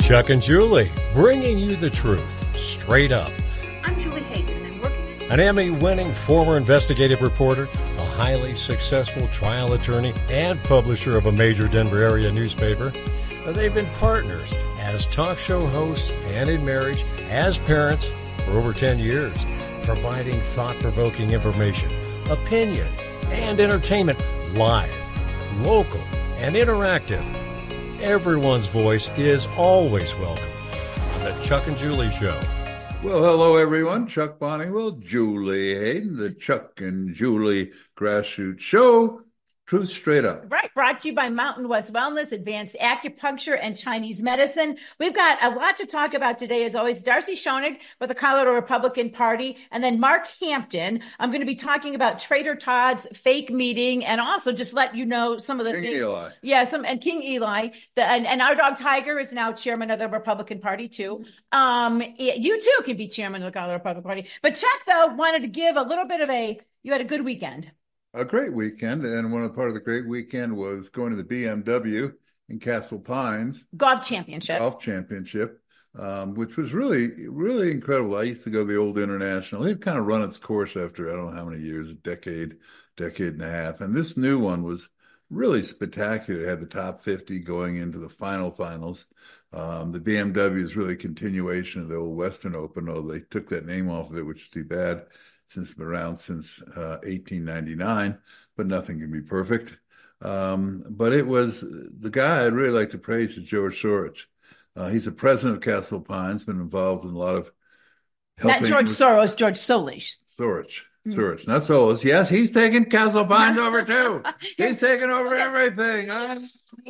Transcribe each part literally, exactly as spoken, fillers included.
Chuck and Julie, bringing you the truth, straight up. I'm Julie Hayden, and working at... An Emmy-winning former investigative reporter, a highly successful trial attorney, and publisher of a major Denver area newspaper. They've been partners as talk show hosts and in marriage, as parents, for over ten years, providing thought-provoking information, opinion, and entertainment live, local, and interactive. Everyone's voice is always welcome on the Chuck and Julie Show. Well, hello, everyone. Chuck Bonniwell, Julie Hayden, the Chuck and Julie Grassroots Show. Truth straight up. Right. Brought to you by Mountain West Wellness, Advanced Acupuncture, and Chinese Medicine. We've got a lot to talk about today. As always, Darcy Schoenig with the Colorado Republican Party, and then Mark Hampton. I'm going to be talking about Trader Todd's fake meeting, and also just let you know some of the King things. Eli. Yeah, some and King Eli. The, and, and our dog Tiger is now chairman of the Republican Party, too. Um, you, too, can be chairman of the Colorado Republican Party. But Chuck, though, wanted to give a little bit of a, you had a good weekend. A great weekend, and one of the part of the great weekend was going to the B M W in Castle Pines golf championship. Golf championship, um, which was really, really incredible. I used to go to the old International. It kind of run its course after I don't know how many years, a decade, decade and a half. And this new one was really spectacular. It had the top fifty going into the final finals. Um, the B M W is really a continuation of the old Western Open, although they took that name off of it, which is too bad. Since been around since uh, eighteen ninety-nine, but nothing can be perfect. Um, but it was the guy I'd really like to praise is George Soros. Uh, he's the president of Castle Pines, been involved in a lot of helping. Not George with, Soros, George Solis. Soros, Soros, mm. not Soros. Yes, he's taking Castle Pines over too. He's taking over everything. Uh,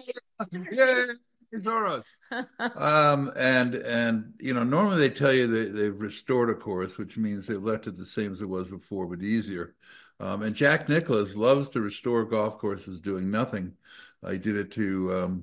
yay, Soros. um, and, and, you know, normally they tell you that they've restored a course, which means they've left it the same as it was before, but easier. Um, and Jack Nicklaus loves to restore golf courses doing nothing. I uh, did it to, um,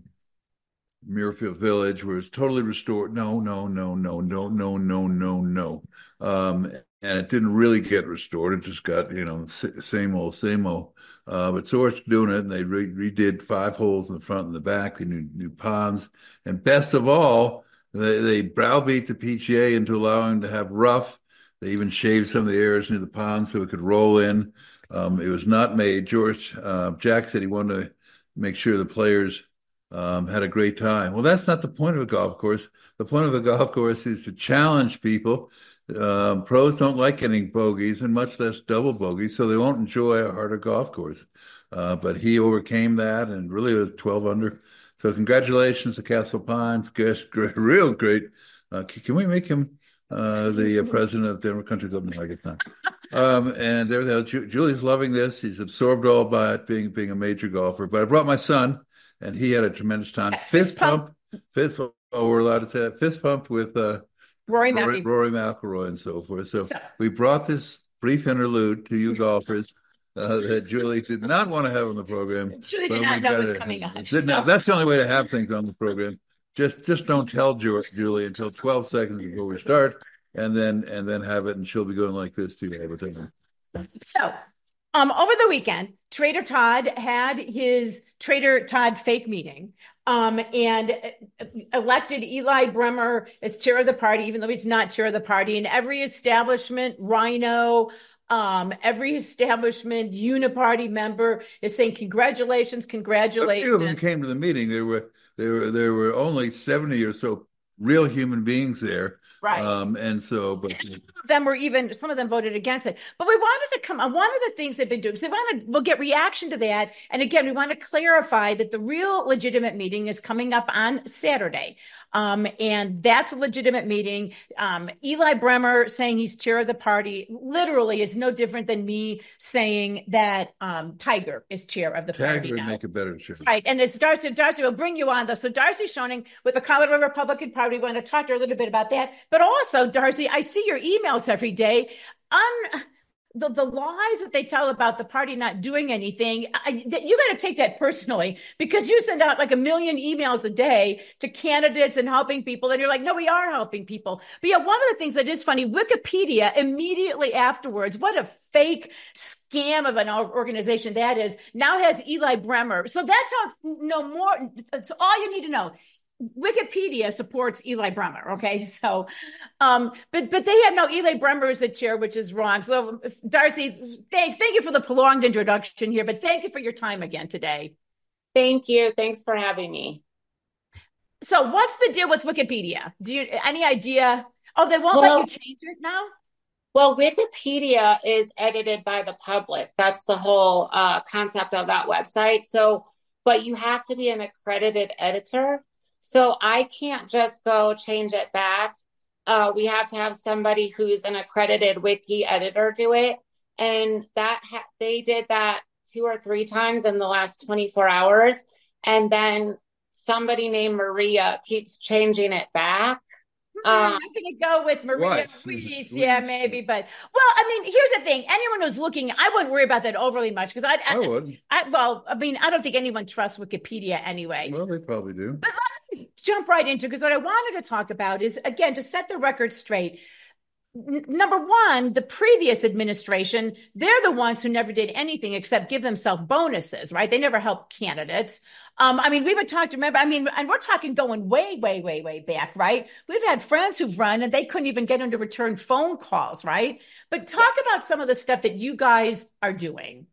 Muirfield Village, where it's totally restored. No, no, no, no, no, no, no, no, no. Um, and it didn't really get restored. It just got, you know, same old, same old. Uh, but Soros doing it, and they re- redid five holes in the front and the back. They new new ponds, and best of all, they, they browbeat the P G A into allowing them to have rough. They even shaved some of the areas near the pond so it could roll in. Um, it was not made. George uh, Jack said he wanted to make sure the players um, had a great time. Well, that's not the point of a golf course. The point of a golf course is to challenge people. Um, pros don't like getting bogeys, and much less double bogeys, so they won't enjoy a harder golf course. Uh, but he overcame that and really was twelve under. So congratulations to Castle Pines. Great, great, real great. Uh, can we make him uh, the uh, president of Denver Country Club? No, I guess not. Um, and everything. Ju- Julie's loving this. He's absorbed all by it, being being a major golfer. But I brought my son, and he had a tremendous time. Fist, fist pump. pump. Fist pump. Oh, we're allowed to say that. Fist pump with uh, Rory, Rory, McIlroy. Rory McIlroy and so forth. So, so we brought this brief interlude to you golfers uh, that Julie did not want to have on the program. Julie did not know was coming on. Did not, that's the only way to have things on the program. Just just don't tell Julie until twelve seconds before we start, and then and then have it, and she'll be going like this too all the time. So, um, over the weekend, Trader Todd had his Trader Todd fake meeting. Um, and elected Eli Bremer as chair of the party, even though he's not chair of the party. And every establishment, Rhino, um, every establishment Uniparty member is saying, congratulations, congratulations. A few of them came to the meeting. There were, there were, there were only seventy or so real human beings there. Right. Um, and so, but and some of them were even, some of them voted against it. But we wanted to come on. One of the things they've been doing, so we wanted, we'll get reaction to that. And again, we want to clarify that the real legitimate meeting is coming up on Saturday. Um, and that's a legitimate meeting. Um, Eli Bremer saying he's chair of the party literally is no different than me saying that um, Tiger is chair of the Tiger party would now. make a better chair. Right. And it's Darcy. Darcy will bring you on, though. So Darcy Schoenig with the Colorado Republican Party. We want to talk to her a little bit about that. But also, Darcy, I see your emails every day. On the, the lies that they tell about the party not doing anything, I, you got to take that personally, because you send out like a million emails a day to candidates and helping people. And you're like, no, we are helping people. But yeah, one of the things that is funny, Wikipedia immediately afterwards, what a fake scam of an organization that is, now has Eli Bremer. So that tells no more. It's all you need to know. Wikipedia supports Eli Bremer. Okay. So, um, but, but they have no Eli Bremer as a chair, which is wrong. So Darcy, thanks. Thank you for the prolonged introduction here, but thank you for your time again today. Thank you. Thanks for having me. So what's the deal with Wikipedia? Do you, any idea? Oh, they won't well, let you change it now? Well, Wikipedia is edited by the public. That's the whole uh, concept of that website. So, but you have to be an accredited editor. So I can't just go change it back. Uh, we have to have somebody who's an accredited wiki editor do it. And that ha- they did that two or three times in the last twenty-four hours. And then somebody named Maria keeps changing it back. Um, I'm going to go with Maria Ruiz. Yeah, maybe. But, well, I mean, here's the thing. Anyone who's looking, I wouldn't worry about that overly much because I, I, I would. I, well, I mean, I don't think anyone trusts Wikipedia anyway. Well, they probably do. But let me jump right into, because what I wanted to talk about is, again, to set the record straight. Number one, the previous administration, they're the ones who never did anything except give themselves bonuses, right? They never helped candidates. Um, I mean, we would talk to, remember, I mean, and we're talking going way, way, way, way back, right? We've had friends who've run and they couldn't even get them to return phone calls, right? But talk yeah. about some of the stuff that you guys are doing.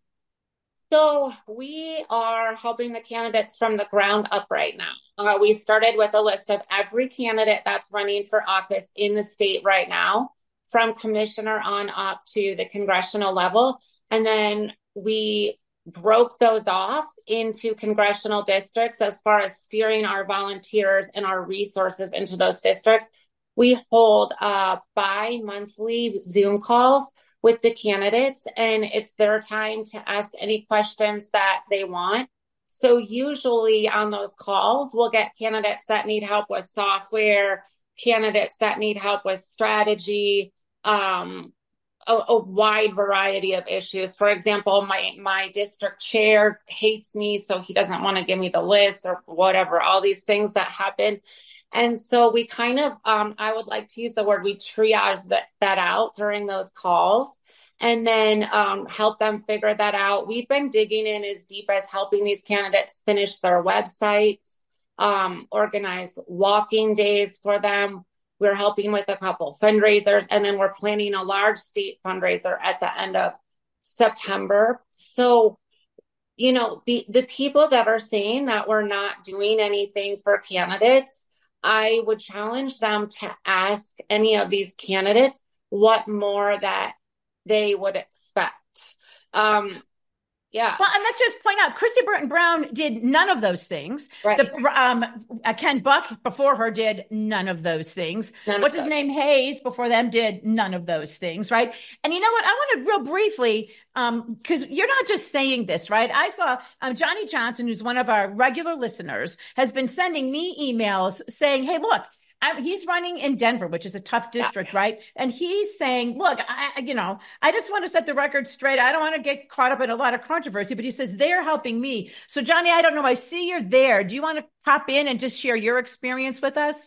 So we are helping the candidates from the ground up right now. Uh, we started with a list of every candidate that's running for office in the state right now, from commissioner on up to the congressional level. And then we broke those off into congressional districts as far as steering our volunteers and our resources into those districts. We hold uh, bi-monthly Zoom calls with the candidates, and it's their time to ask any questions that they want. So usually on those calls, we'll get candidates that need help with software, candidates that need help with strategy, um, a, a wide variety of issues. For example, my, my district chair hates me, so he doesn't want to give me the list or whatever, all these things that happen. And so we kind of, um, I would like to use the word, we triage that, that out during those calls and then um, help them figure that out. We've been digging in as deep as helping these candidates finish their websites, um, organize walking days for them. We're helping with a couple fundraisers, and then we're planning a large state fundraiser at the end of September. So, you know, the, the people that are saying that we're not doing anything for candidates, I would challenge them to ask any of these candidates what more that they would expect. Um, Yeah. Well, and let's just point out, Christy Burton Brown did none of those things. Right. The, um, uh, Ken Buck before her did none of those things. None What's of his those. name? Hayes before them did none of those things, right? And you know what? I wanted real briefly, um, because you're not just saying this, right? I saw um, Johnny Johnson, who's one of our regular listeners, has been sending me emails saying, hey, look, I, he's running in Denver, which is a tough district, yeah. right? And he's saying, look, I, you know, I just want to set the record straight. I don't want to get caught up in a lot of controversy, but he says they're helping me. So Johnny, I don't know. I see you're there. Do you want to pop in and just share your experience with us?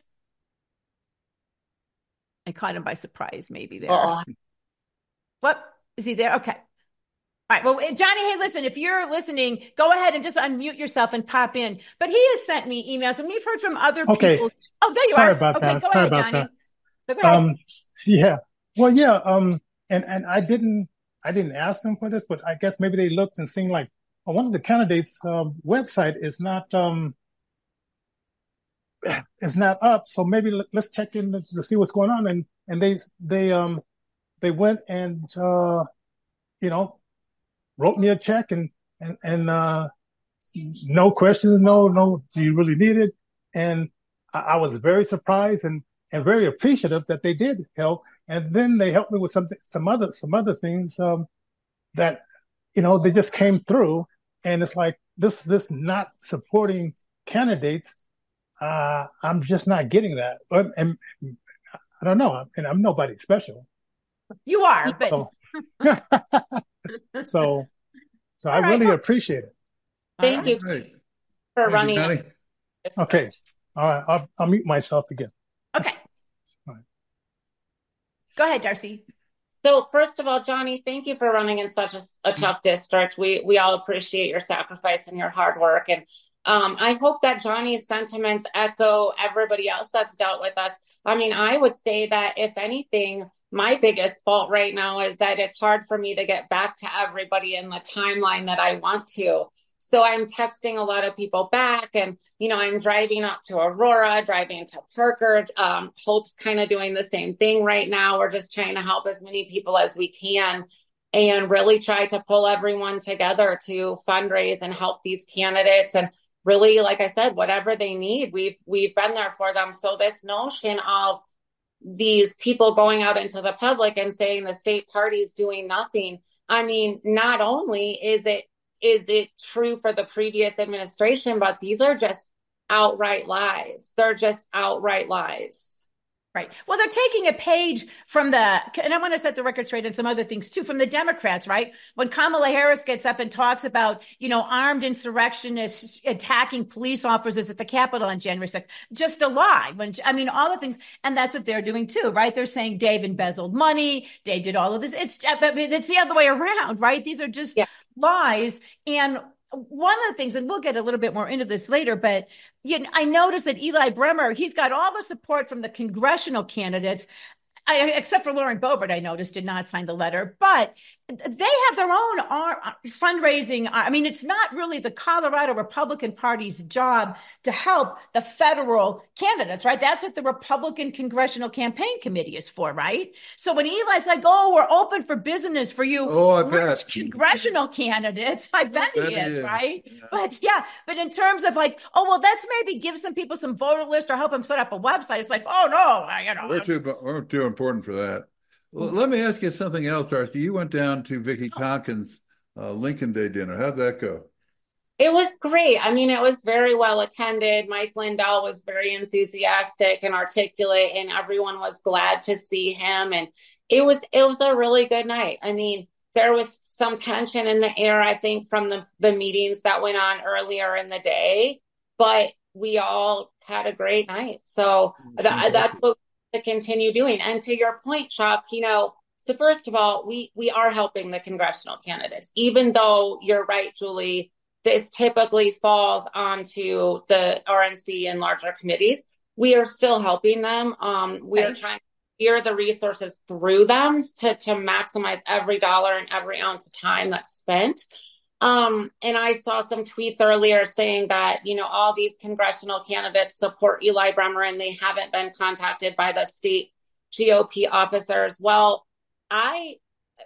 I caught him by surprise, maybe there. Uh-oh. What? Is he there? Okay. All right. Well, Johnny, hey, listen, if you're listening, go ahead and just unmute yourself and pop in. But he has sent me emails, and we've heard from other okay. people. Oh, there you Sorry are. about okay, that. go Sorry ahead, about Johnny. that. Go ahead. Um, yeah. Well, yeah. Um, and, and I didn't, I didn't ask them for this, but I guess maybe they looked and seen like, well, one of the candidates' um, website is not, um, is not up. So maybe let, let's check in to, to see what's going on. And, and they, they, um, they went and, uh, you know, wrote me a check and, and, and, uh, no questions, no, no, do you really need it? And I, I was very surprised and, and very appreciative that they did help. And then they helped me with some, some other, some other things, um, that, you know, they just came through, and it's like this, this not supporting candidates. Uh, I'm just not getting that. But, and I don't know. And I'm nobody special. You are, but. So, so, so I right, really well, appreciate it. Thank you Right. for Thank running. you, Okay. All right. I'll, I'll mute myself again. Okay. All right. Go ahead, Darcy. So first of all, Johnny, thank you for running in such a, a tough district. We we all appreciate your sacrifice and your hard work. And Um, I hope that Johnny's sentiments echo everybody else that's dealt with us. I mean, I would say that if anything, my biggest fault right now is that it's hard for me to get back to everybody in the timeline that I want to. So I'm texting a lot of people back, and, you know, I'm driving up to Aurora, driving to Parker. Um, Hope's kind of doing the same thing right now. We're just trying to help as many people as we can and really try to pull everyone together to fundraise and help these candidates. And really, like I said, whatever they need, we've we've been there for them. So this notion of these people going out into the public and saying the state party is doing nothing. I mean, not only is it is it true for the previous administration, but these are just outright lies. They're just outright lies. Right. Well, they're taking a page from the, and I want to set the record straight and some other things too, from the Democrats, right? When Kamala Harris gets up and talks about, you know, armed insurrectionists attacking police officers at the Capitol on January sixth, just a lie. When, I mean, all the things, and that's what they're doing too, right? They're saying Dave embezzled money, Dave did all of this. It's, it's the other way around, right? These are just yeah. lies. And one of the things, and we'll get a little bit more into this later, but you know, I noticed that Eli Bremer, he's got all the support from the congressional candidates. I, except for Lauren Boebert, I noticed, did not sign the letter, but they have their own ar- fundraising. I mean, it's not really the Colorado Republican Party's job to help the federal candidates, right? That's what the Republican Congressional Campaign Committee is for, right? So when Eli's like, oh, we're open for business for you oh, I bet. congressional candidates, I bet, I bet he is, is. right? Yeah. But yeah, but in terms of like, oh, well, let's maybe give some people some voter list or help them set up a website. It's like, oh, no, you know. We're too, we're too important for that. Well, let me ask you something else, Darcy. You went down to Vicki Tompkins' uh, Lincoln Day dinner. How'd that go? It was great. I mean, it was very well attended. Mike Lindell was very enthusiastic and articulate, and everyone was glad to see him. And it was it was a really good night. I mean, there was some tension in the air, I think, from the, the meetings that went on earlier in the day, but we all had a great night. So th- that's what to continue doing. And to your point, Chuck, you know, so first of all, we we are helping the congressional candidates, even though you're right, Julie, this typically falls onto the R N C and larger committees. We are still helping them. Um, we okay. are trying to steer the resources through them to, to maximize every dollar and every ounce of time that's spent. Um, and I saw some tweets earlier saying that, you know, all these congressional candidates support Eli Bremer and they haven't been contacted by the state G O P officers. Well, I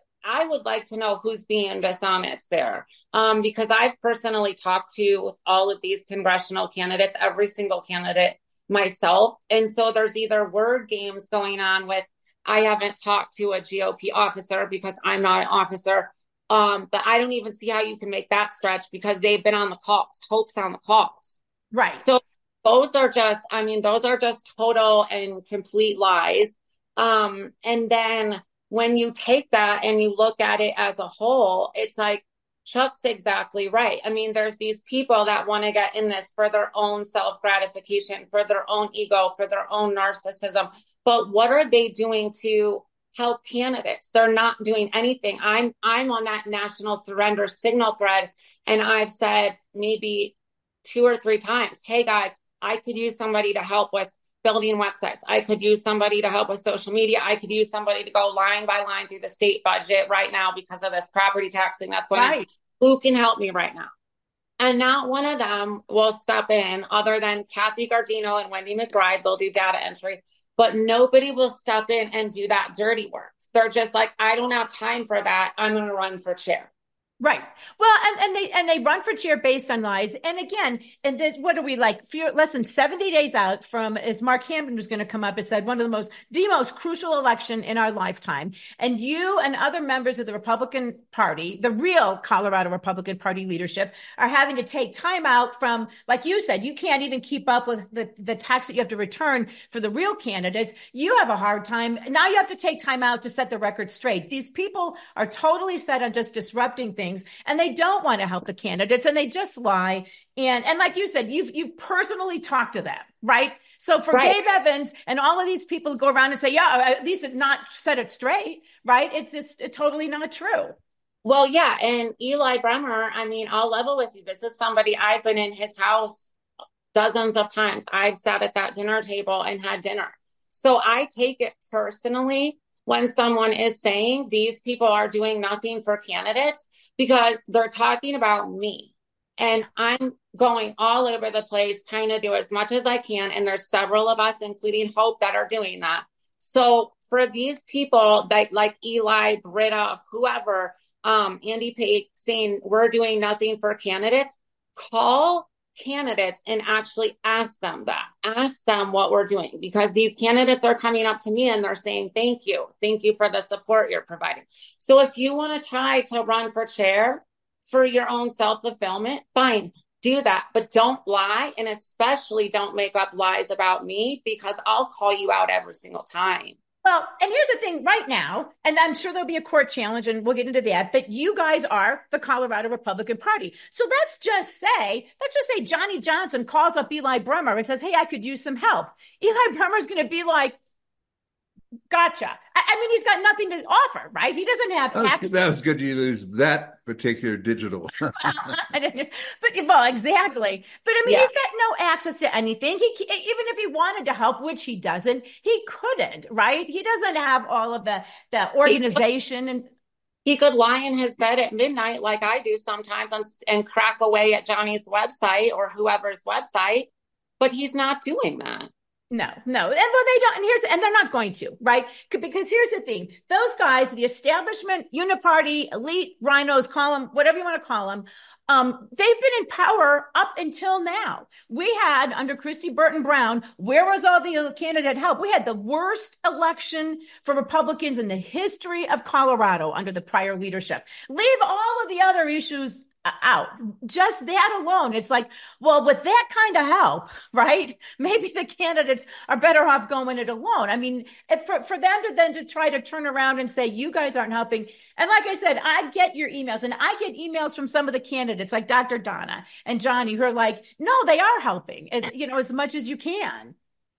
I would like to know who's being dishonest there, um, because I've personally talked to all of these congressional candidates, every single candidate myself. And so there's either word games going on with, I haven't talked to a G O P officer because I'm not an officer. Um, but I don't even see how you can make that stretch because they've been on the calls, Hope's on the calls. Right. So those are just, I mean, those are just total and complete lies. Um, and then when you take that and you look at it as a whole, it's like, Chuck's exactly right. I mean, there's these people that want to get in this for their own self-gratification, for their own ego, for their own narcissism. But what are they doing to help candidates? They're not doing anything. I'm I'm on that national surrender signal thread, and I've said maybe two or three times, hey guys, I could use somebody to help with building websites. I could use somebody to help with social media. I could use somebody to go line by line through the state budget right now because of this property taxing that's going right. on. Who can help me right now? And not one of them will step in other than Kathy Gardino and Wendy McBride. They'll do data entry. But nobody will step in and do that dirty work. They're just like, I don't have time for that. I'm going to run for chair. Right. Well, and, and they and they run for chair based on lies. And again, and this, what are we like? Few, less than seventy days out from, as Mark Hamden was going to come up and said, one of the most, the most crucial election in our lifetime. And you and other members of the Republican Party, the real Colorado Republican Party leadership, are having to take time out from, like you said, you can't even keep up with the, the tax that you have to return for the real candidates. You have a hard time. Now you have to take time out to set the record straight. These people are totally set on just disrupting things. And they don't want to help the candidates, and they just lie. And and like you said, you've you've personally talked to them, right? So for right. Dave Evans and all of these people go around and say, yeah, at least not set it straight, right? It's just totally not true. Well, yeah. And Eli Bremer, I mean, I'll level with you. This is somebody I've been in his house dozens of times. I've sat at that dinner table and had dinner. So I take it personally when someone is saying these people are doing nothing for candidates because they're talking about me. And I'm going all over the place trying to do as much as I can. And there's several of us, including Hope, that are doing that. So for these people that like Eli, Britta, whoever, um, Andy Pate saying we're doing nothing for candidates, call candidates and actually ask them that. Ask them what we're doing, because these candidates are coming up to me and they're saying, thank you. Thank you for the support you're providing. So if you want to try to run for chair for your own self-fulfillment, fine, do that. But don't lie, and especially don't make up lies about me, because I'll call you out every single time. Well, and here's the thing right now, and I'm sure there'll be a court challenge and we'll get into that, but you guys are the Colorado Republican Party. So let's just say, let's just say Johnny Johnson calls up Eli Bremer and says, hey, I could use some help. Eli Bremer's going to be like, gotcha. I, I mean, he's got nothing to offer, right? He doesn't have that was, access. That was good you lose that particular digital. but well, exactly. But I mean, yeah. He's got no access to anything. He even if he wanted to help, which he doesn't, he couldn't, right? He doesn't have all of the the organization. He could, and he could lie in his bed at midnight like I do sometimes and, and crack away at Johnny's website or whoever's website, but he's not doing that. No, no. And well, they don't, and here's, and they're not going to, right? Because here's the thing. Those guys, the establishment, uniparty, elite, rhinos, call them, whatever you want to call them, um, they've been in power up until now. We had, under Christy Burton Brown, where was all the candidate help? We had the worst election for Republicans in the history of Colorado under the prior leadership. Leave all of the other issues out. Just that alone. It's like, well, with that kind of help, right? Maybe the candidates are better off going it alone. I mean, for, for them to then to try to turn around and say, you guys aren't helping. And like I said, I get your emails, and I get emails from some of the candidates like Doctor Donna and Johnny, who are like, no, they are helping as, you know, as much as you can.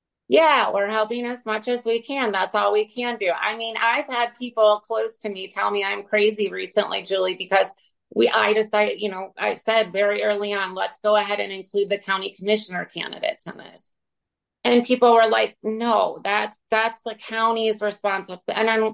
Yeah, we're helping as much as we can. That's all we can do. I mean, I've had people close to me tell me I'm crazy recently, Julie, because We, I decided, you know, I said very early on, let's go ahead and include the county commissioner candidates in this. And people were like, no, that's, that's the county's responsibility. And I'm,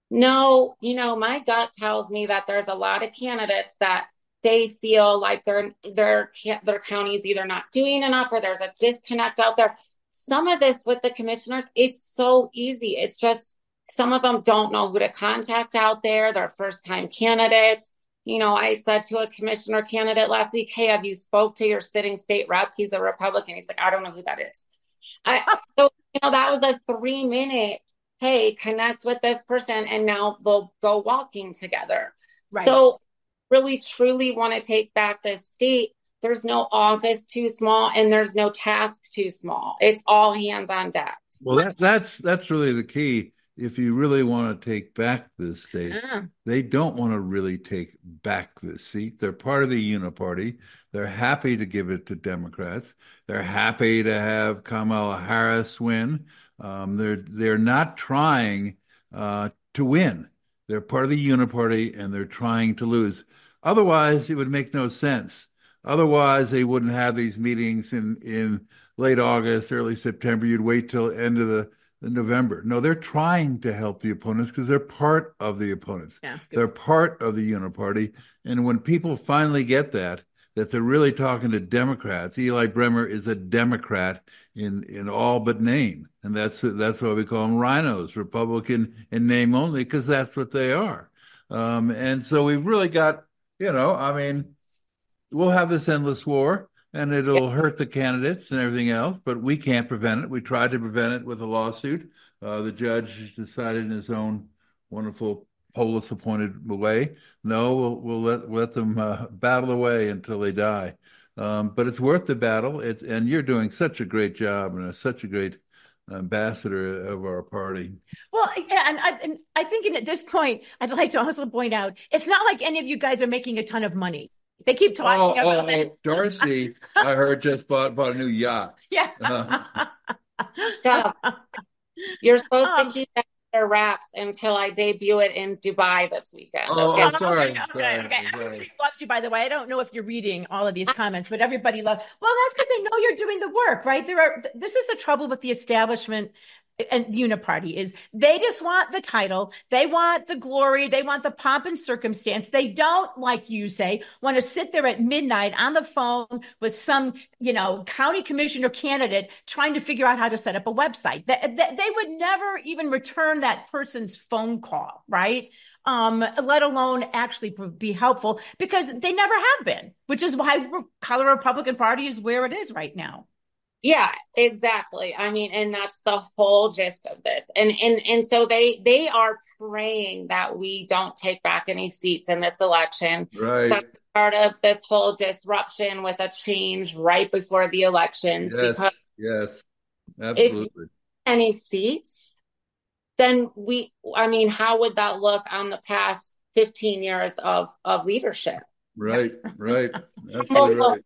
no, you know, my gut tells me that there's a lot of candidates that they feel like their, their, their county's either not doing enough or there's a disconnect out there. Some of this with the commissioners, it's so easy. It's just, some of them don't know who to contact out there. They're first time candidates. You know, I said to a commissioner candidate last week, hey, have you spoke to your sitting state rep? He's a Republican. He's like, I don't know who that is. I, so, you know, that was a three minute, hey, connect with this person. And now they'll go walking together. Right. So really, truly want to take back this state. There's no office too small and there's no task too small. It's all hands on deck. Well, that, that's, that's really the key. If you really want to take back this state, uh. they don't want to really take back this seat. They're part of the uniparty. They're happy to give it to Democrats. They're happy to have Kamala Harris win. Um, they're they're not trying uh, to win. They're part of the uniparty, and they're trying to lose. Otherwise, it would make no sense. Otherwise, they wouldn't have these meetings in, in late August, early September. You'd wait till the end of the November. No, they're trying to help the opponents because they're part of the opponents. Yeah, they're part of the uniparty. And when people finally get that, that they're really talking to Democrats, Eli Bremer is a Democrat in, in all but name. And that's that's why we call them rhinos, Republican in name only, because that's what they are. Um, and so we've really got, you know, I mean, we'll have this endless war. And it'll hurt the candidates and everything else, but we can't prevent it. We tried to prevent it with a lawsuit. Uh, the judge decided in his own wonderful Polis-appointed way, no, we'll, we'll let let them uh, battle away until they die. Um, but it's worth the battle. It's, and you're doing such a great job and are such a great ambassador of our party. Well, yeah, and I, and I think at this point, I'd like to also point out, it's not like any of you guys are making a ton of money. They keep talking oh, about oh, it. Darcy, I heard just bought bought a new yacht. Yeah. Uh, yeah. You're supposed um, to keep that their wraps until I debut it in Dubai this weekend. Oh, Okay. oh, sorry, Okay, sorry, okay, okay. sorry. Everybody loves you, by the way. I don't know if you're reading all of these comments, but everybody loves. Well, that's because they know you're doing the work, right? There are. This is the trouble with the establishment and Uniparty is they just want the title, they want the glory, they want the pomp and circumstance. They don't, like you say, want to sit there at midnight on the phone with some, you know, county commissioner candidate trying to figure out how to set up a website. They, they, they would never even return that person's phone call, right? Um, let alone actually be helpful because they never have been, which is why Colorado Republican Party is where it is right now. Yeah, exactly. I mean, and that's the whole gist of this. And and and so they they are praying that we don't take back any seats in this election. Right. That's part of this whole disruption with a change right before the elections. Yes, because yes, absolutely. If any seats, then we, I mean, how would that look on the past fifteen years of, of leadership? Right, right. Absolutely right.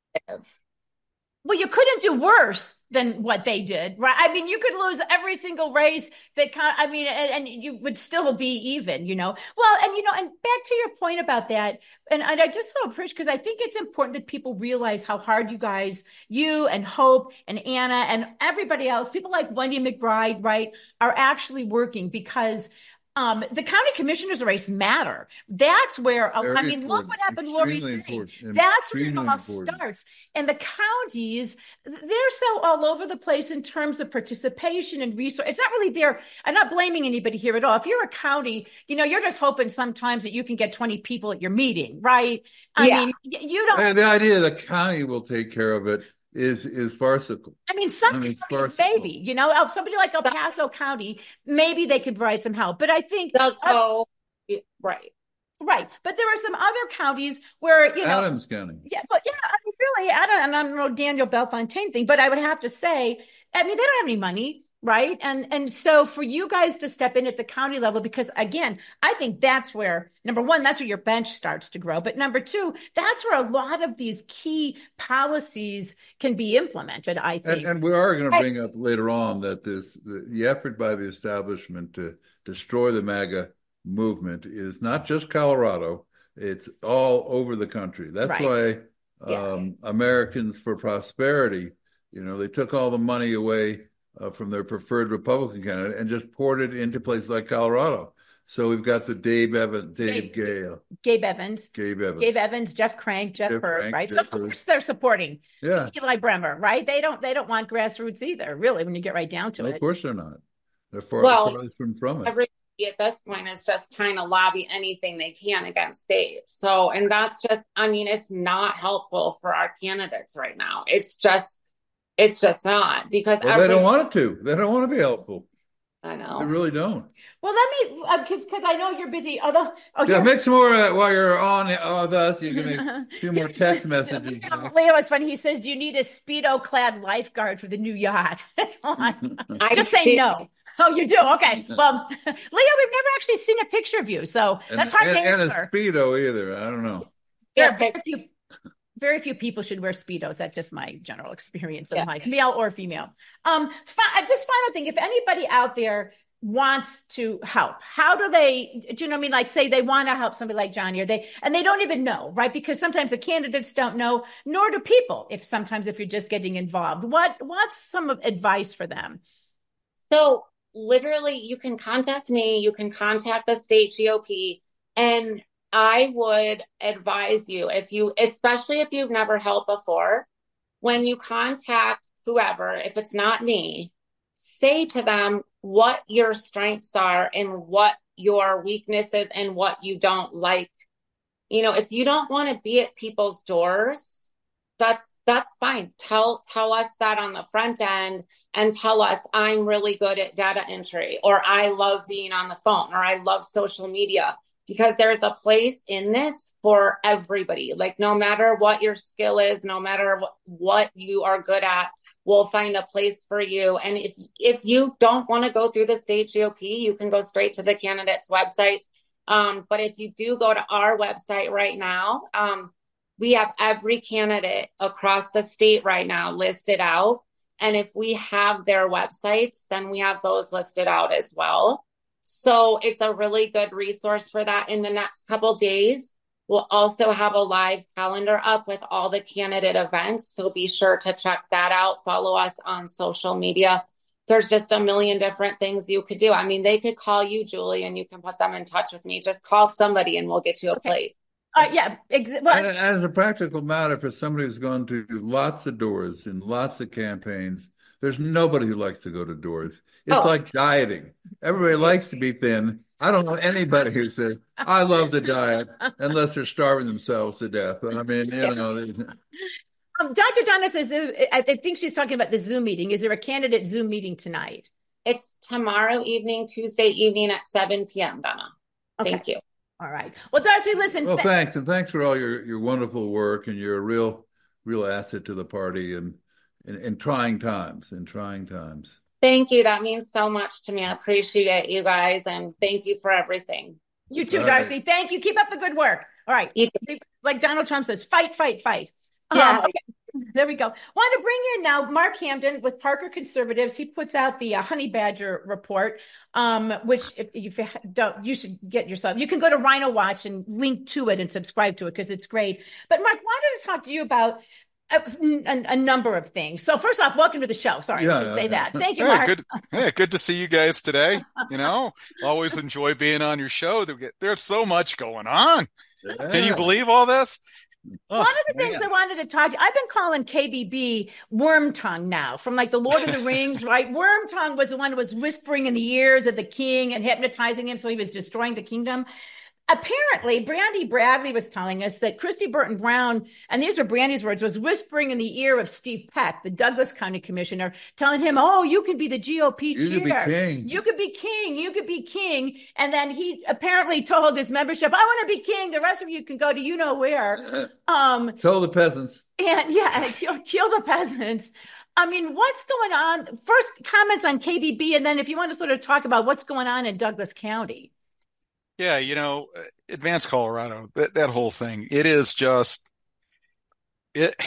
Well, you couldn't do worse than what they did, right? I mean, you could lose every single race that kind I mean, and, and you would still be even, you know? Well, and, you know, and back to your point about that, and, and I just so appreciate, because I think it's important that people realize how hard you guys, you and Hope and Anna and everybody else, people like Wendy McBride, right, are actually working because Um, the county commissioner's race matter. That's where, Very I mean, important. Look what happened, Lori saying. That's where it all important. starts. And the counties, they're so all over the place in terms of participation and resource. It's not really there. I'm not blaming anybody here at all. If you're a county, you know, you're just hoping sometimes that you can get twenty people at your meeting, right? I yeah. mean, you don't. And the idea the county will take care of it is is farcical. I mean, some I mean, counties, maybe, you know, somebody like El Paso County, maybe they could provide some help. But I think uh, oh, right, right. But there are some other counties where you know, Adams County. Yeah, but yeah, I mean, really, I don't, and I don't know Daniel Bellefontaine thing, but I would have to say, I mean, they don't have any money. Right. And and so for you guys to step in at the county level, because, again, I think that's where, number one, that's where your bench starts to grow. But number two, that's where a lot of these key policies can be implemented, I think. And, and we are going to bring up later on that this the, the effort by the establishment to destroy the MAGA movement is not just Colorado. It's all over the country. That's right. why um, yeah. Americans for Prosperity, you know, they took all the money away Uh, from their preferred Republican candidate and just poured it into places like Colorado. So we've got the Dave Evans, Dave Gale. Gabe Evans. Gabe Evans. Gabe Evans, Jeff Crank, Jeff, Jeff Berg, right? Jeff so of course they're supporting yeah. Eli Bremer, right? They don't they don't want grassroots either, really, when you get right down to no, it. Of course they're not. They're far well, from, from it. Everybody at this point is just trying to lobby anything they can against Dave. So, and that's just, I mean, it's not helpful for our candidates right now. It's just It's just not because well, every, they don't want it to. They don't want to be helpful. I know. They really don't. Well, let me, because uh, because I know you're busy. Although, oh, yeah, make some more uh, while you're on with us. You can make a few more text messages. Leo is funny. He says, "Do you need a Speedo-clad lifeguard for the new yacht?" That's fine. Just say no. Oh, you do? Okay. Well, Leo, we've never actually seen a picture of you, so and, that's hard and, to answer. And a Speedo either. I don't know. Yeah, very few, very few people should wear Speedos. That's just my general experience of yeah. life, male or female. Um, fi- just final thing: if anybody out there wants to help, how do they? Do you know what I mean? Like, say they want to help somebody like Johnny, or they and they don't even know, right? Because sometimes the candidates don't know, nor do people. If sometimes if you're just getting involved, what what's some advice for them? So literally, you can contact me. You can contact the state G O P, and I would advise you, if you, especially if you've never helped before, when you contact whoever, if it's not me, say to them what your strengths are and what your weaknesses and what you don't like. You know, if you don't want to be at people's doors, that's, that's fine. Tell, tell us that on the front end and tell us I'm really good at data entry, or I love being on the phone, or I love social media. Because there's a place in this for everybody. Like, no matter what your skill is, no matter what, what you are good at, we'll find a place for you. And if if you don't want to go through the state G O P, you can go straight to the candidates' websites. Um, but if you do go to our website right now, um, we have every candidate across the state right now listed out. And if we have their websites, then we have those listed out as well. So it's a really good resource for that. In the next couple days, we'll also have a live calendar up with all the candidate events. So be sure to check that out. Follow us on social media. There's just a million different things you could do. I mean, they could call you, Julie, and you can put them in touch with me. Just call somebody and we'll get you a okay. place. Uh, yeah. Ex- well, As a practical matter, for somebody who's gone to lots of doors and lots of campaigns, there's nobody who likes to go to doors. It's oh. like dieting. Everybody likes to be thin. I don't know anybody who says, I love to diet, unless they're starving themselves to death. I mean, you yeah. know. They... Um, Doctor Donna says, I think she's talking about the Zoom meeting. Is there a candidate Zoom meeting tonight? It's tomorrow evening, Tuesday evening at seven p.m., Donna. Okay. Thank you. All right. Well, Darcy, listen. Well, thanks. And thanks for all your, your wonderful work. And you're a real, real asset to the party and in, in trying times, in trying times. Thank you. That means so much to me. I appreciate you guys. And thank you for everything. You too, all Darcy. Right. Thank you. Keep up the good work. All right. Like Donald Trump says, fight, fight, fight. Yeah. Um, okay. There we go. Want to bring in now Mark Hamden with Parker Conservatives. He puts out the uh, Honey Badger report, um, which if you don't, you should get yourself. You can go to Rhino Watch and link to it and subscribe to it because it's great. But Mark, wanted to talk to you about a, a, a number of things. So first off, welcome to the show. Sorry, yeah, I didn't say that. Thank you, hey, Mark. Good, hey, good to see you guys today. You know, always enjoy being on your show. There's so much going on. Yeah. Can you believe all this? Oh, One of the man. things I wanted to talk to you, I've been calling K B B Worm Tongue now, from like the Lord of the Rings, right? Worm Tongue was the one who was whispering in the ears of the king and hypnotizing him, so he was destroying the kingdom. Apparently, Brandy Bradley was telling us that Christy Burton Brown, and these are Brandy's words, was whispering in the ear of Steve Peck, the Douglas County Commissioner, telling him, oh, you can be the G O P you chair. Could be king. You could be king. You could be king. And then he apparently told his membership, I want to be king. The rest of you can go to you know where. Um, Kill the peasants. And yeah, kill, kill the peasants. I mean, what's going on? First, comments on K B B, and then if you want to sort of talk about what's going on in Douglas County. Yeah, you know, Advanced Colorado, that, that whole thing, it is just, it,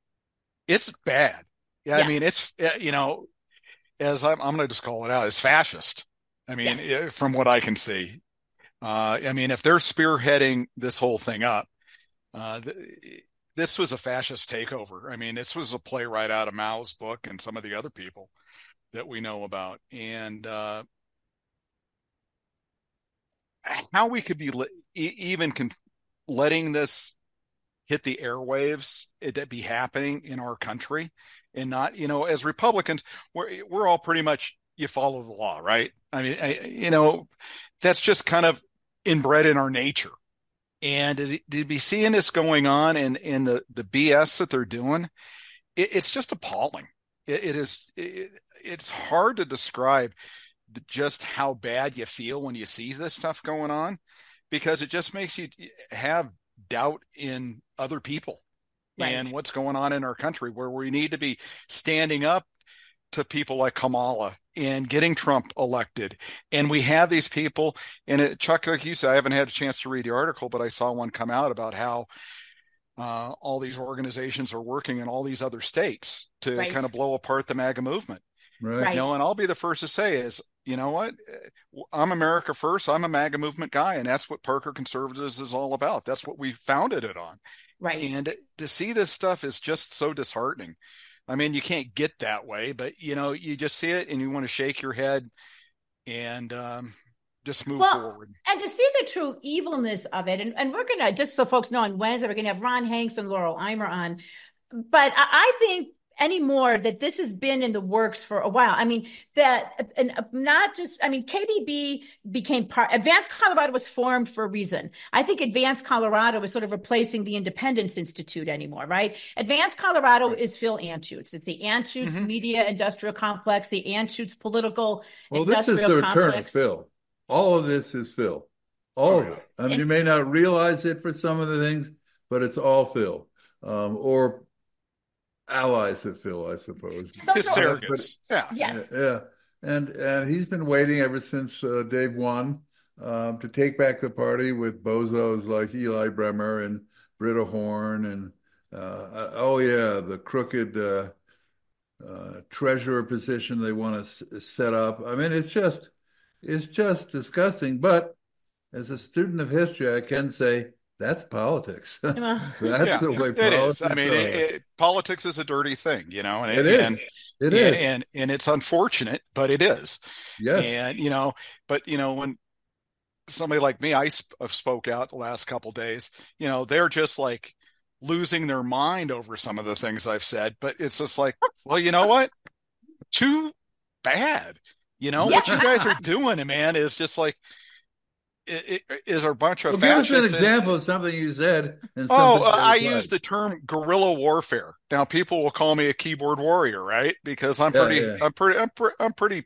it's bad. Yeah, yes. I mean, it's, you know, as I'm, I'm going to just call it out, it's fascist. I mean, yes. it, from what I can see. Uh, I mean, if they're spearheading this whole thing up, uh, th- this was a fascist takeover. I mean, this was a play right out of Mao's book and some of the other people that we know about. And, uh, how we could be le- even con- letting this hit the airwaves, it that be happening in our country, and not, you know, as Republicans, we're we're all pretty much, you follow the law, right? I mean, I, you know, that's just kind of inbred in our nature. And to, to be seeing this going on and and the the B S that they're doing, it, it's just appalling. It, it is. It, it's hard to describe just how bad you feel when you see this stuff going on, because it just makes you have doubt in other people right. and what's going on in our country, where we need to be standing up to people like Kamala and getting Trump elected. And we have these people, and it, Chuck, like you said, I haven't had a chance to read the article, but I saw one come out about how uh, all these organizations are working in all these other states to right. kind of blow apart the MAGA movement. Right. You know, and I'll be the first to say is, you know what, I'm America first. I'm a MAGA movement guy. And that's what Parker Conservatives is all about. That's what we founded it on. Right. And to see this stuff is just so disheartening. I mean, you can't get that way, but you know, you just see it and you want to shake your head and um, just move well, forward. And to see the true evilness of it. And, and we're going to, just so folks know, on Wednesday, we're going to have Ron Hanks and Laurel Eimer on. But I, I think, anymore that this has been in the works for a while. I mean, that and not just, I mean, K B B became part, Advanced Colorado was formed for a reason. I think Advanced Colorado is sort of replacing the Independence Institute anymore, right? Advanced Colorado right. is Phil Anschutz. It's the Anschutz mm-hmm. Media Industrial Complex, the Anschutz Political well, Industrial Complex. Well, this is the return of Phil. All of this is Phil. All of it. I mean, and, you may not realize it for some of the things, but it's all Phil. Um, or allies of Phil, I suppose. His surrogates. Yeah. Yes. Yeah. And and he's been waiting ever since uh, day one um, to take back the party with bozos like Eli Bremer and Britta Horn and uh, oh yeah, the crooked uh, uh, treasurer position they want to s- set up. I mean, it's just is just disgusting. But as a student of history, I can say that's politics. That's yeah, the way it politics is. I mean, are. it, it, politics is a dirty thing, you know, and It and, is. It and, is. and and it's unfortunate, but it is. Yes. And you know, but you know, when somebody like me, I sp- spoke out the last couple of days, you know, they're just like losing their mind over some of the things I've said. But it's just like, well, you know what? Too bad. You know, Yeah. what you guys are doing, man, is just like, it, it is a bunch of Well, give us an fascists. example of something you said. And Oh, something uh, I applied. use the term guerrilla warfare. Now, people will call me a keyboard warrior, right? Because I'm Yeah, pretty, yeah. I'm pretty, I'm, pre- I'm pretty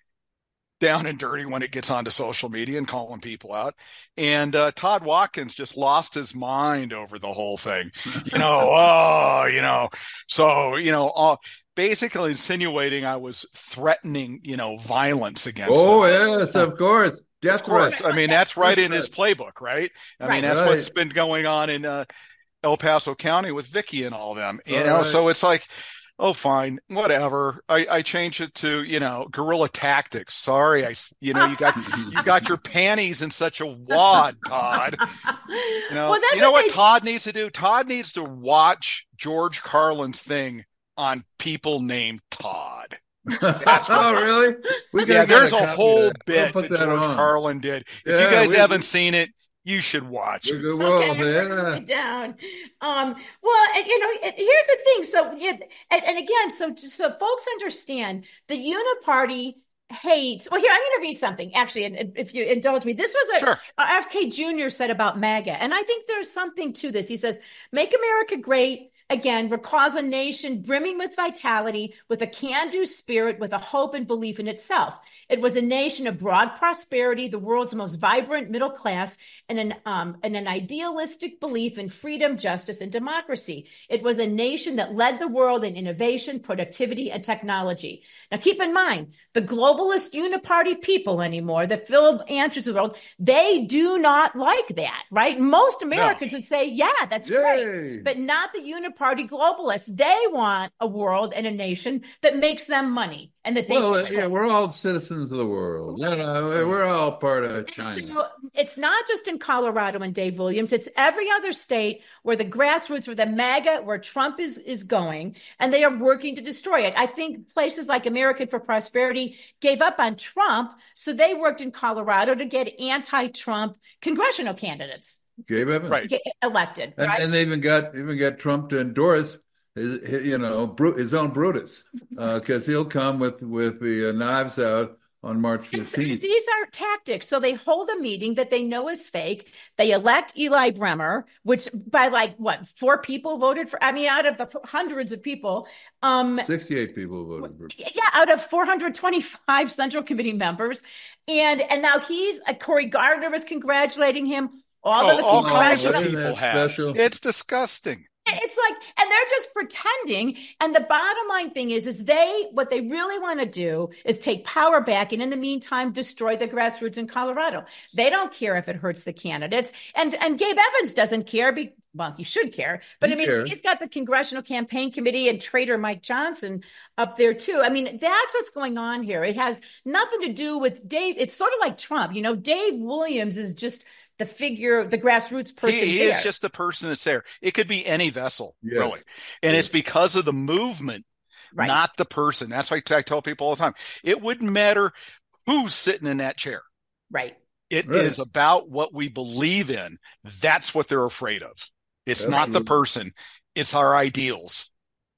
down and dirty when it gets onto social media and calling people out. And uh, Todd Watkins just lost his mind over the whole thing. You know, oh, you know, so you know, uh, basically insinuating I was threatening, you know, violence against Oh, them. yes, of course. Death Of course. threats. I mean, that's right Death in his threats. playbook, right? I Right. mean, that's Right. what's been going on in uh, El Paso County with Vicky and all them. You All know, right. so it's like, oh, fine, whatever. I, I changed it to, you know, guerrilla tactics. Sorry, I, s- you know, you got you got your panties in such a wad, Todd. You know, Well, that's you know what what they- Todd needs to do? Todd needs to watch George Carlin's thing on people named Todd. That's oh, really? We Yeah, gotta get there's a copy whole of that. We'll bit put that that George on. Carlin did. If Yeah, you guys we- haven't seen it, you should watch We it. go, Okay, well, I'm writing yeah. it down. Um, well, and, you know, and here's the thing. So, yeah, and, and again, so so folks understand the uniparty hates. Well, here I'm going to read something. Actually, and if you indulge me, this was a Sure. F K Junior said about MAGA, and I think there's something to this. He says, "Make America Great Again recalls a nation brimming with vitality, with a can-do spirit, with a hope and belief in itself. It was a nation of broad prosperity, the world's most vibrant middle class, and an um, and an idealistic belief in freedom, justice, and democracy. It was a nation that led the world in innovation, productivity, and technology." Now, keep in mind, the globalist uniparty people anymore, the Philip Andrews of the world, they do not like that, right? Most Americans would say, yeah, that's Yay. great, but not the uniparty globalists. They want a world and a nation that makes them money and that they Well, control. yeah, we're all citizens of the world. You know, we're all part of China. So it's not just in Colorado and Dave Williams, it's every other state where the grassroots, where the MAGA, where Trump is, is going, and they are working to destroy it. I think places like American for Prosperity gave up on Trump, so they worked in Colorado to get anti-Trump congressional candidates Gabe Evans. Right. get elected. And, right? and they even got even got Trump to endorse his, his you know Bru- his own Brutus because uh, he'll come with with the uh, knives out on March It's- fifteenth. these are tactics. So they hold a meeting that they know is fake. They elect Eli Bremer, which by like what four people voted for. I mean, out of the hundreds of people, um, sixty-eight people voted for. yeah, out of four hundred twenty-five Central Committee members, and and now he's uh, Cory Gardner was congratulating him. All Oh, of the all kinds of isn't people that have. special? It's disgusting. It's like, and they're just pretending. And the bottom line thing is, is they, what they really want to do is take power back and in the meantime, destroy the grassroots in Colorado. They don't care if it hurts the candidates. And, and Gabe Evans doesn't care. Be, well, he should care, but He I mean, cares. he's got the Congressional Campaign Committee and traitor Mike Johnson up there too. I mean, that's what's going on here. It has nothing to do with Dave. It's sort of like Trump, you know, Dave Williams is just the figure, the grassroots person. He, he there. is just the person that's there. It could be any vessel, Yes. really. And Yes. it's because of the movement, Right. not the person. That's why I tell people all the time. It wouldn't matter who's sitting in that chair. right. It Right. is about what we believe in. That's what they're afraid of. It's not the Absolutely. person. It's our ideals.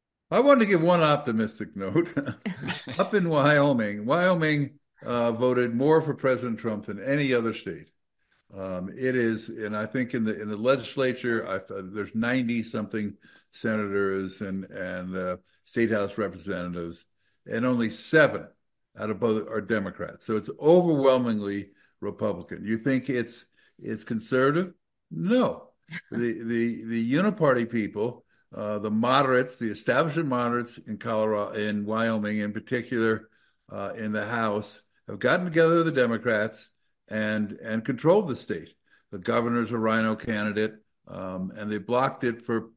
I wanted to give one optimistic note. Up in Wyoming, Wyoming uh, voted more for President Trump than any other state. Um, it is, and I think in the in the legislature, I, there's ninety something senators and and uh, state house representatives, and only seven out of both are Democrats. So it's overwhelmingly Republican. You think it's it's conservative? No, the the the uniparty people, uh, the moderates, the establishment moderates in Colorado, in Wyoming, in particular, uh, in the House, have gotten together with the Democrats and and controlled the state. The governor's a Rhino candidate, um, and they blocked it for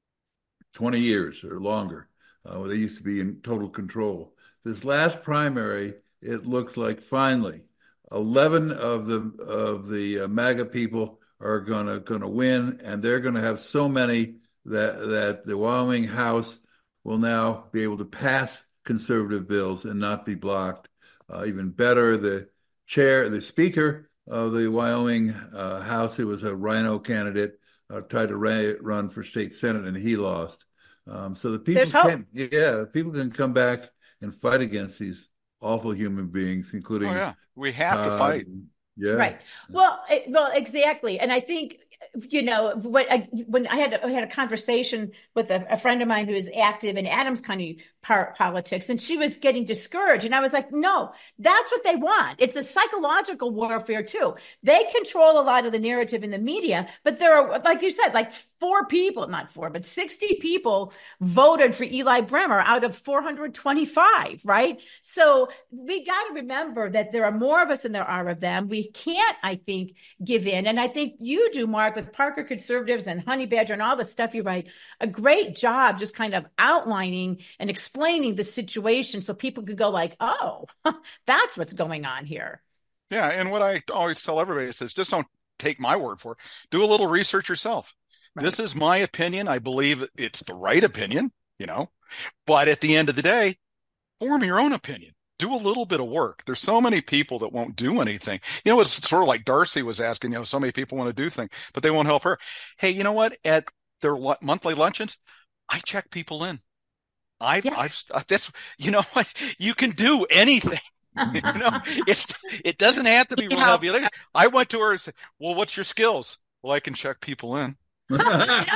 twenty years or longer. Uh, they used to be in total control. This last primary, it looks like finally eleven of the of the uh, MAGA people are gonna gonna win, and they're gonna have so many that that the Wyoming House will now be able to pass conservative bills and not be blocked. Uh, even better, the chair, the speaker of the Wyoming uh, House, who was a Rhino candidate, uh, tried to ra- run for state senate, and he lost. Um, so the people can, yeah, people can come back and fight against these awful human beings, including. Oh yeah, we have to uh, fight. Yeah. Right. Well, it, well, exactly. And I think, you know, what I, when I had, I had a conversation with a, a friend of mine who is active in Adams County par- politics, and she was getting discouraged. And I was like, no, that's what they want. It's a psychological warfare too. They control a lot of the narrative in the media, but there are, like you said, like four people, not four, but sixty people voted for Eli Bremer out of four hundred twenty-five, right? So we got to remember that there are more of us than there are of them. We can't, I think, give in. And I think you do, Mark, with Parker Conservatives and Honey Badger and all the stuff you write, a great job just kind of outlining and explaining the situation so people could go like, oh, that's what's going on here. Yeah. And what I always tell everybody is just don't take my word for it. Do a little research yourself. Right. This is my opinion. I believe it's the right opinion, you know, but at the end of the day, form your own opinion. Do a little bit of work. There's so many people that won't do anything. You know, it's sort of like Darcy was asking, you know, so many people want to do things, but they won't help her. Hey, you know what? At their monthly luncheons, I check people in. I've, yeah. I've, that's, you know what? You can do anything. You know, it's, it doesn't have to be real heavy. I went to her and said, well, what's your skills? Well, I can check people in. You know,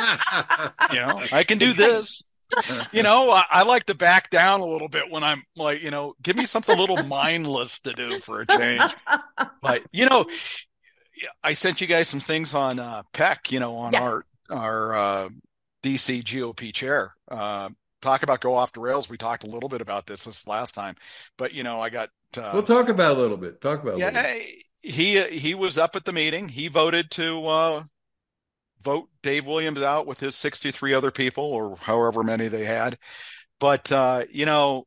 I can do this. You know, I, I like to back down a little bit when I'm like, you know, give me something a little mindless to do for a change. But, you know, I sent you guys some things on uh, Peck, you know, on yeah. our our uh, D C G O P chair. Uh, talk about go off the rails. We talked a little bit about this this last time. But, you know, I got. Uh, we'll talk about it a little bit. Talk about it. Yeah, he, he was up at the meeting. He voted to. Uh, vote Dave Williams out with his sixty-three other people or however many they had. But, uh, you know,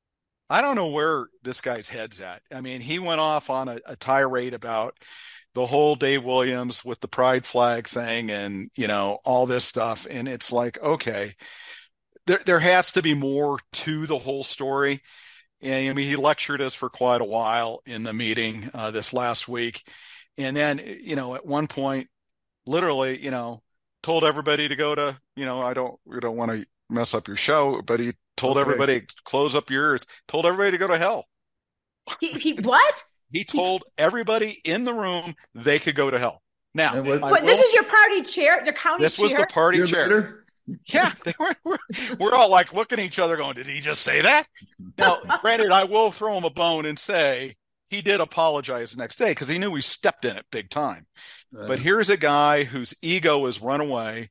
I don't know where this guy's head's at. I mean, he went off on a, a tirade about the whole Dave Williams with the pride flag thing and, you know, all this stuff. And it's like, okay, there, there has to be more to the whole story. And I mean, he lectured us for quite a while in the meeting uh, this last week. And then, you know, at one point, literally, you know, told everybody to go to, you know, I don't, we don't want to mess up your show, but he told okay. everybody, close up your ears, told everybody to go to hell. He, he what? He told everybody in the room they could go to hell. Now, what, what, this is your party chair, the county this chair? This was the party You're chair. Better? Yeah, they were, we're, we're all like looking at each other going, did he just say that? Now, granted, I will throw him a bone and say he did apologize the next day because he knew he stepped in it big time. Uh, but here's a guy whose ego has run away.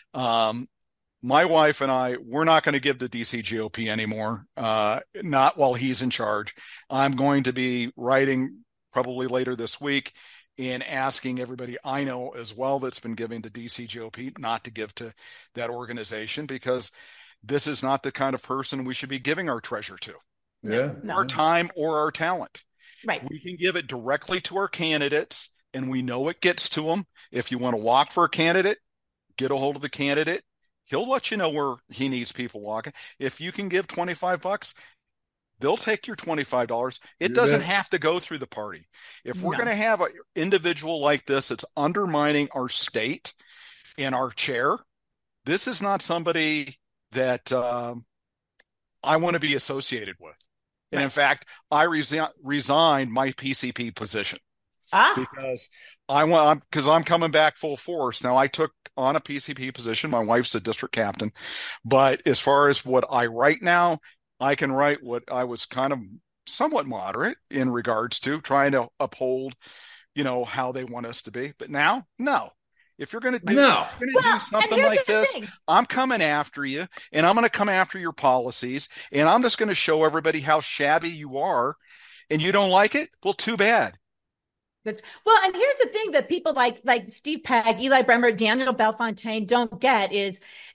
Um, my wife and I, we're not going to give the D C G O P anymore, uh, not while he's in charge. I'm going to be writing probably later this week and asking everybody I know as well that's been giving to D C G O P not to give to that organization because this is not the kind of person we should be giving our treasure to. Yeah. No. Our time or our talent. Right. We can give it directly to our candidates and we know it gets to them. If you want to walk for a candidate, get a hold of the candidate. He'll let you know where he needs people walking. If you can give twenty-five bucks, they'll take your twenty-five dollars. It you doesn't bet. have to go through the party. If we're No. going to have an individual like this, it's undermining our state and our chair. This is not somebody that um, I want to be associated with. And right. in fact, I resi- resigned my P C P position. Ah. Because I want, because I'm coming back full force. Now I took on a P C P position. My wife's a district captain, but as far as what I write now, I can write what I was kind of somewhat moderate in regards to trying to uphold, you know, how they want us to be. But now, no. If you're going to do, no. you're going to well, do something like this, thing. I'm coming after you, and I'm going to come after your policies, and I'm just going to show everybody how shabby you are, and you don't like it? Well, too bad. That's, well, and here's the thing that people like like Steve Pegg, Eli Bremer, Daniel Bellefontaine don't get is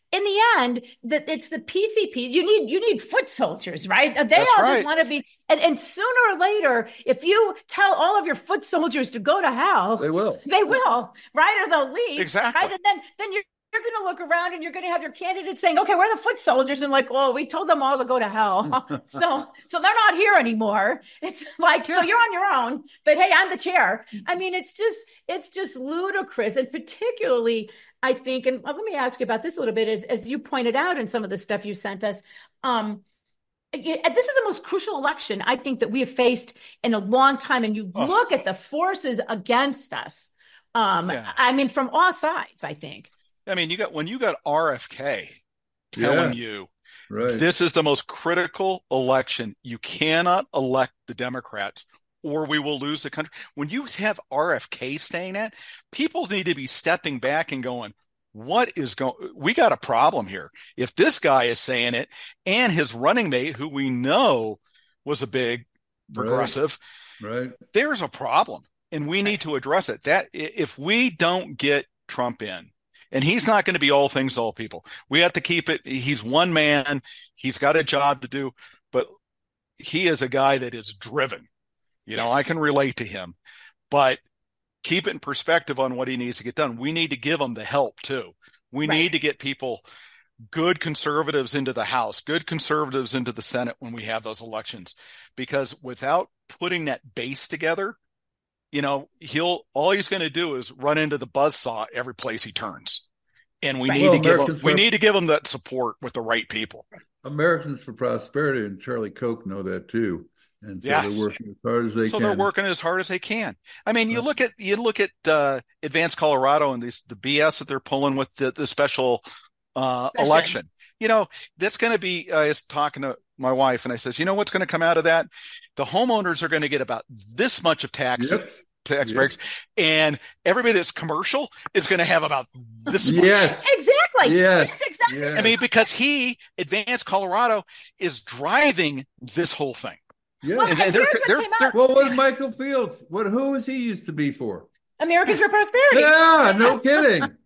in the end, that it's the P C P. You need you need foot soldiers, right? They That's all right. just want to be. And, and sooner or later, if you tell all of your foot soldiers to go to hell, They will. They will, right? Or they'll leave. Exactly. Right? And then then you're you're going to look around and you're going to have your candidates saying, okay, we're the foot soldiers. And like, oh, we told them all to go to hell. so, so they're not here anymore. It's like, yeah. So you're on your own, but hey, I'm the chair. I mean, it's just, it's just ludicrous. And particularly, I think, and let me ask you about this a little bit, as, as you pointed out in some of the stuff you sent us, um, this is the most crucial election, I think, that we have faced in a long time. And you oh. look at the forces against us. Um, yeah. I mean, from all sides, I think. I mean, you got when you got R F K telling yeah, you right. this is the most critical election. You cannot elect the Democrats or we will lose the country. When you have R F K saying that, people need to be stepping back and going, what is going we got a problem here. If this guy is saying it and his running mate, who we know was a big progressive, right, right. there's a problem and we need to address it. That if we don't get Trump in, and he's not going to be all things to all people. We have to keep it. He's one man. He's got a job to do, but he is a guy that is driven. You know, I can relate to him, but keep it in perspective on what he needs to get done. We need to give him the help too. We right. need to get people, good conservatives into the House, good conservatives into the Senate when we have those elections, because without putting that base together, you know, he'll all he's going to do is run into the buzzsaw every place he turns, and we right. need well, to give him we need to give him that support with the right people. Americans for Prosperity and Charlie Koch know that too, and so yes. they're working as hard as they so can. So they're working as hard as they can. I mean, you look at you look at uh, Advanced Colorado and these the B S that they're pulling with the, the special uh, election. You know, that's going to be. I was talking to my wife, and I says, you know what's going to come out of that? The homeowners are going to get about this much of tax yep. tax yep. breaks, and everybody that's commercial is going to have about this much. Yes, exactly. Yes, that's exactly. Yes. I mean, because he, Advanced Colorado, is driving this whole thing. Yeah. Well, and, and they're, they're, they're, they're, what was Michael Fields? What? Who was he used to be for? Americans for Prosperity. Yeah, no kidding. Well,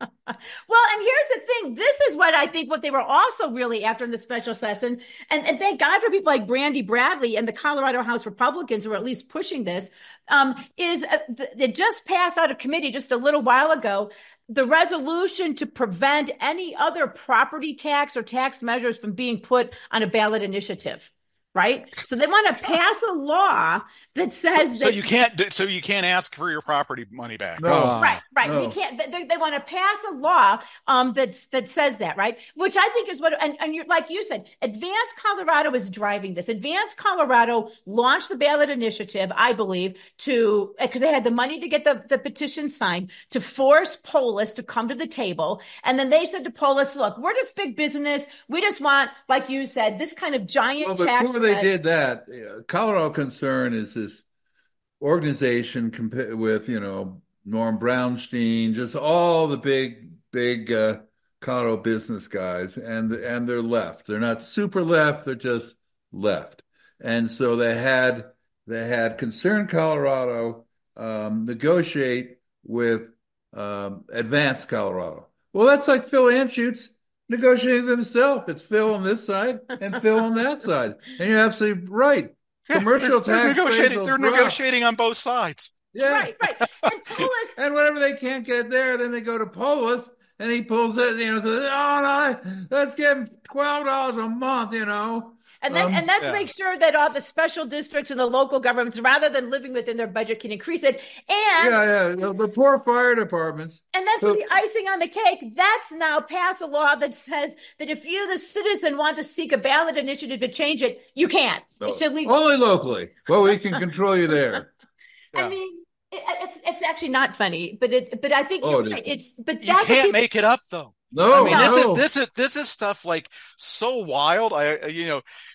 and here's the thing. This is what I think what they were also really after in the special session. And, and thank God for people like Brandy Bradley and the Colorado House Republicans who are at least pushing this, um, is uh, it just passed out of committee just a little while ago, the resolution to prevent any other property tax or tax measures from being put on a ballot initiative. Right. So they want to pass a law that says so, that so you can't so you can't ask for your property money back. No. Right. Right. No. You can't. They, they want to pass a law um, that's that says that. Right. Which I think is what and, and you're like you said, Advanced Colorado is driving this. Advanced Colorado launched the ballot initiative, I believe, to because they had the money to get the, the petition signed to force Polis to come to the table. And then they said to Polis, look, we're just big business. We just want, like you said, this kind of giant well, tax. They did that. Colorado Concern is this organization compa- with, you know, Norm Brownstein, just all the big, big uh, Colorado business guys, and and they're left. They're not super left. They're just left. And so they had they had Concern Colorado um, negotiate with um, Advanced Colorado. Well, that's like Phil Anschutz negotiating themselves. It's Phil on this side and Phil on that side. And you're absolutely right. Commercial they're, tax they're negotiating. They're drop. negotiating on both sides. Yeah. Right, right. And Polis, and whenever they can't get there, then they go to Polis, and he pulls it. You know, says, "Oh no, let's give him twelve dollars a month." You know. And then, um, and let's yeah. make sure that all the special districts and the local governments, rather than living within their budget, can increase it. And yeah, yeah, the, the poor fire departments. And that's so, the icing on the cake. That's now pass a law that says that if you, the citizen, want to seek a ballot initiative to change it, you can't. No, it's illegal. Only locally. Well, we can control you there. Yeah. I mean, it, it's it's actually not funny, but it but I think oh, you're it right. It's but you that's can't people, make it up though. No, I mean, no. this is this is this is stuff like so wild. I you know,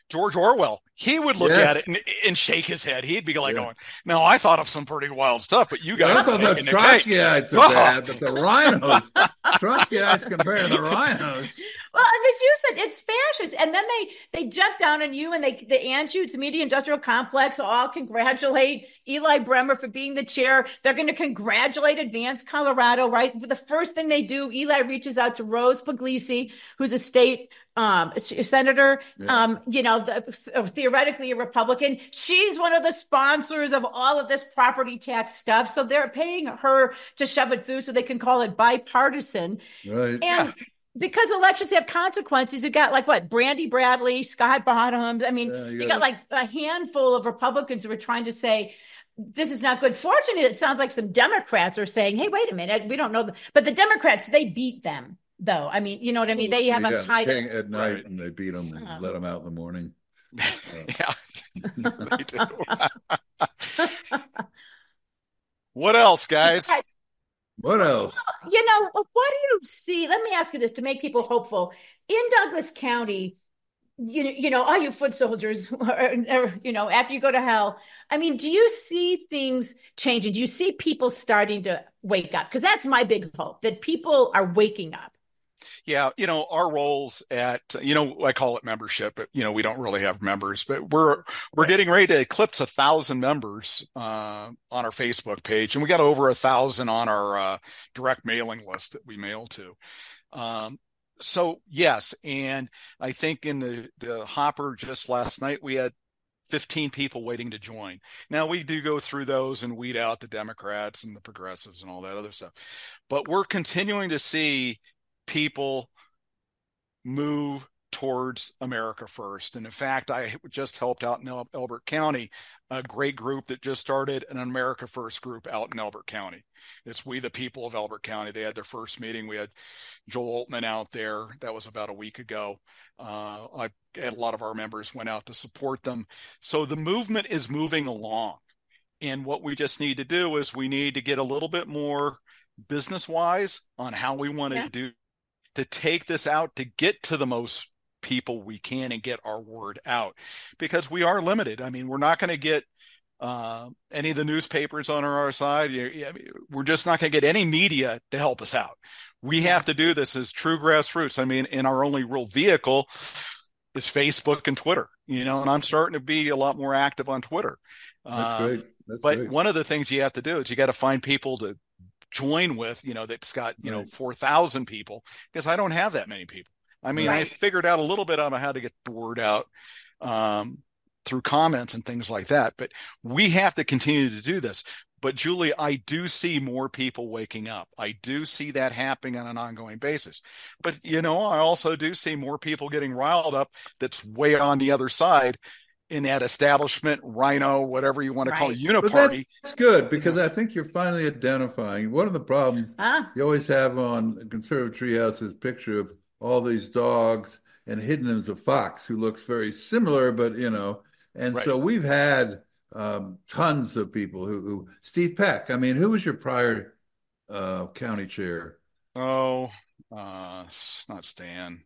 George Orwell, he would look Yes. at it and, and shake his head. He'd be like Yeah. going, "No, I thought of some pretty wild stuff, but you guys I are thought the taking the cake." Trotskyites are Oh. bad, but the rhinos, Trotskyites compared to the rhinos. Well, and as you said, it's fascist. And then they they jump down on you and they the Anschutz Media Industrial Complex all congratulate Eli Bremer for being the chair. They're going to congratulate Advance Colorado, right? For the first thing they do, Eli reaches out to Rose Puglisi, who's a state um, senator, Yeah. um, you know, the, theoretically a Republican. She's one of the sponsors of all of this property tax stuff. So they're paying her to shove it through so they can call it bipartisan. Right. And because elections have consequences, you got like what, Brandy Bradley, Scott Bottoms. I mean, Yeah, you you got got like a handful of Republicans who are trying to say, this is not good. Fortunately, it sounds like some Democrats are saying, hey, wait a minute, we don't know. But the Democrats, they beat them, though. I mean, you know what I mean? They have They them got tied. king at night Right. and they beat them and Oh. let them out in the morning. Yeah, they do. What else, guys? What else? You know, what do you see? Let me ask you this to make people hopeful. In Douglas County, you, you know, all you foot soldiers, or, or, you know, after you go to hell, I mean, do you see things changing? Do you see people starting to wake up? Because that's my big hope, that people are waking up. Yeah, you know, our roles at, you know, I call it membership, but, you know, we don't really have members, but we're, we're getting ready to eclipse a thousand members, uh, on our Facebook page. And we got over a thousand on our, uh, direct mailing list that we mail to. Um, so yes. And I think in the, the hopper just last night, we had fifteen people waiting to join. Now we do go through those and weed out the Democrats and the progressives and all that other stuff, but we're continuing to see people move towards America first. And in fact, I just helped out in El- Elbert County, a great group that just started an America First group out in Elbert County. It's We the People of Elbert County. They had their first meeting. We had Joel Altman out there. That was about a week ago. Uh, I had a lot of our members went out to support them. So the movement is moving along. And what we just need to do is we need to get a little bit more business wise on how we want to Yeah. do to take this out, to get to the most people we can and get our word out, because we are limited. I mean, we're not going to get uh, any of the newspapers on our side. We're just not going to get any media to help us out. We have to do this as true grassroots. I mean, and our only real vehicle is Facebook and Twitter, you know, and I'm starting to be a lot more active on Twitter. That's Um, great. That's but great. one of the things you have to do is you got to find people to join with, you know, that's got, you know, Right. four thousand people, because I don't have that many people. I mean, I Right. figured out a little bit on how to get the word out um, through comments and things like that. But we have to continue to do this. But Julie, I do see more people waking up. I do see that happening on an ongoing basis. But, you know, I also do see more people getting riled up that's way on the other side in that establishment, rhino, whatever you want to call it, Right. But uniparty. that's good, because I think you're finally identifying one of the problems Huh? you always have on Conservative Treehouse's picture of all these dogs, and hidden is a fox who looks very similar, but you know, and Right. so we've had um, tons of people who, who Steve Peck. I mean, who was your prior uh, county chair? Oh, uh, s- not Stan.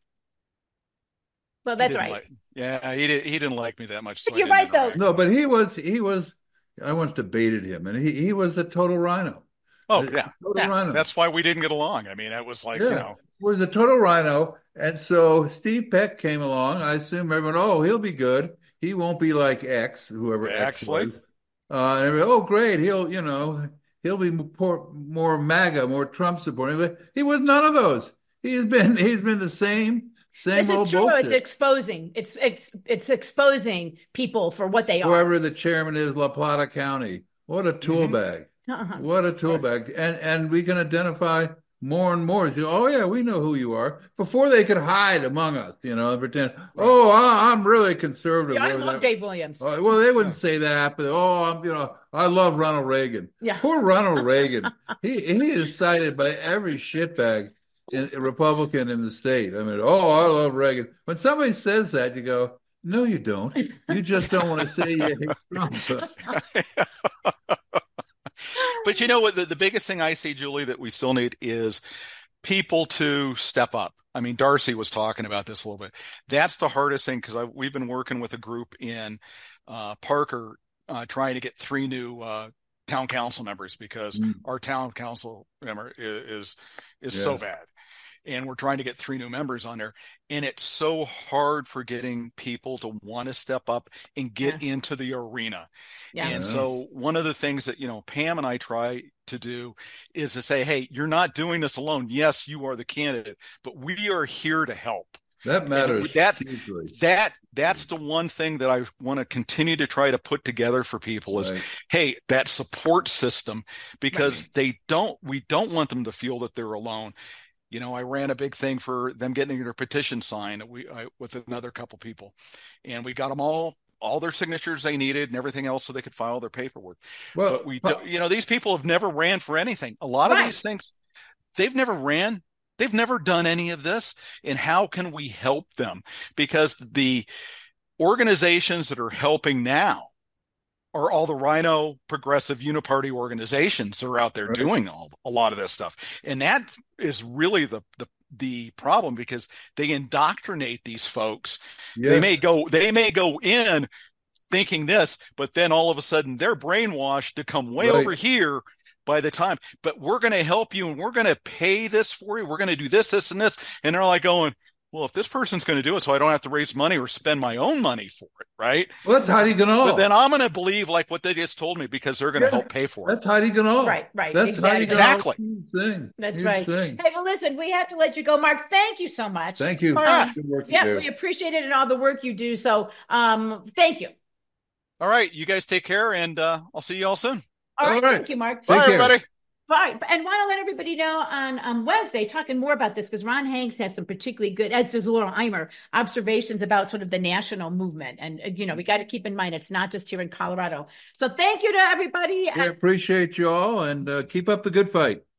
Well, He that's didn't right. like- yeah, he did. He didn't like me that much. So I You're didn't right, though. interact. No, but he was he was. I once debated him, and he he was a total rhino. Oh, A yeah. total Yeah. rhino. That's why we didn't get along. I mean, it was like, you Yeah. know, Was a total rhino. And so Steve Peck came along. I assume everyone, oh, he'll be good. He won't be like X, whoever X Exley. was. Uh, and everybody, oh, great. He'll, you know, he'll be more, more MAGA, more Trump supporting. But he was none of those. He's been, he's been the same, same This old is true. bullshit. It's exposing. It's it's it's exposing people for what they are. Whoever the chairman is, La Plata County. What a tool Mhm. bag. Uh-huh. What a tool bag. And and we can identify more and more. You know, oh, yeah, we know who you are. Before they could hide among us, you know, and pretend, oh, I, I'm really conservative. Yeah, I Whatever love that- Dave Williams. Oh, well, they wouldn't say that, but oh, I'm, you know, I love Ronald Reagan. Yeah. Poor Ronald Reagan. he he is cited by every shitbag in, Republican in the state. I mean, oh, I love Reagan. When somebody says that, you go, no, you don't. You just don't want to say you hate Trump. But you know what? The, the biggest thing I see, Julie, that we still need is people to step up. I mean, Darcy was talking about this a little bit. That's the hardest thing, because we've been working with a group in uh, Parker uh, trying to get three new uh, town council members, because mm. our town council member is is, is yes. so bad. And we're trying to get three new members on there. And it's so hard for getting people to want to step up and get yeah. into the arena. Yeah. And yes. so one of the things that, you know, Pam and I try to do is to say, hey, you're not doing this alone. Yes, you are the candidate, but we are here to help. That matters. That, that, that's the one thing that I want to continue to try to put together for people is, right. hey, that support system, because right. they don't, we don't want them to feel that they're alone. You know, I ran a big thing for them getting their petition signed we, I, with another couple people, and we got them all, all their signatures they needed and everything else so they could file their paperwork. Well, but we, do, you know, these people have never ran for anything. A lot right. of these things, they've never ran. They've never done any of this. And how can we help them? Because the organizations that are helping now are all the Rhino progressive uniparty organizations that are out there right. doing all, a lot of this stuff. And that is really the, the, the problem, because they indoctrinate these folks. Yes. They may go, they may go in thinking this, but then all of a sudden they're brainwashed to come way right. over here by the time, but we're going to help you and we're going to pay this for you. We're going to do this, this, and this. And they're like going, well, if this person's going to do it so I don't have to raise money or spend my own money for it, right? Well, that's Heidi Ganahl. But then I'm going to believe like what they just told me, because they're going to yeah, help pay for it. That's Heidi Ganahl. Right, right. That's exactly. Exactly. Thing. That's Huge right. Thing. Hey, well, listen, we have to let you go, Mark. Thank you so much. Thank you. Um, Good work yeah, you do. we appreciate it and all the work you do. So um, thank you. All right. You guys take care, and uh, I'll see you all soon. All right. All right. Thank you, Mark. Bye, everybody. Right. And want to let everybody know on um, Wednesday, talking more about this, because Ron Hanks has some particularly good, as does Laurel Eimer, observations about sort of the national movement. And, uh, you know, we got to keep in mind, it's not just here in Colorado. So thank you to everybody. We appreciate you all, and uh, keep up the good fight.